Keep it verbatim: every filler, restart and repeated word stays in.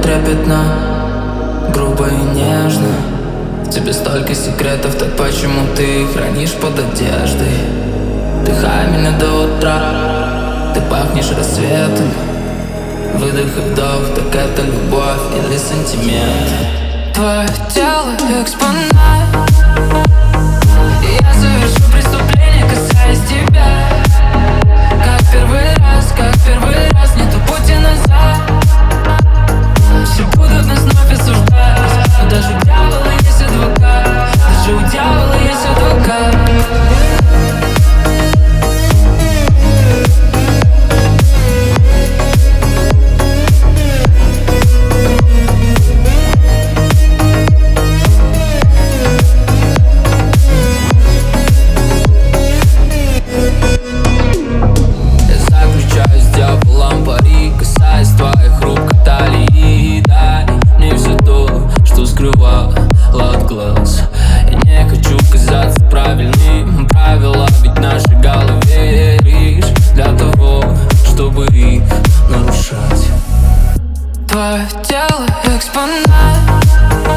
трепетно, грубо и нежно. В тебе столько секретов, так почему ты их хранишь под одеждой? Дыхай меня до утра, ты пахнешь рассветом. Выдох и вдох, так это любовь или сантимент? Твое тело экспонат, и я совершу преступление, касаясь тебя. Как первый раз, как первый раз, нету пути назад. Все будут нас вновь осуждать, но даже у дьявола есть адвокат. Даже у дьявола есть адвокат. От глаз. Я не хочу казаться правильным. Правила ведь в нашей голове лишь для того, чтобы их нарушать. Твое тело экспонат,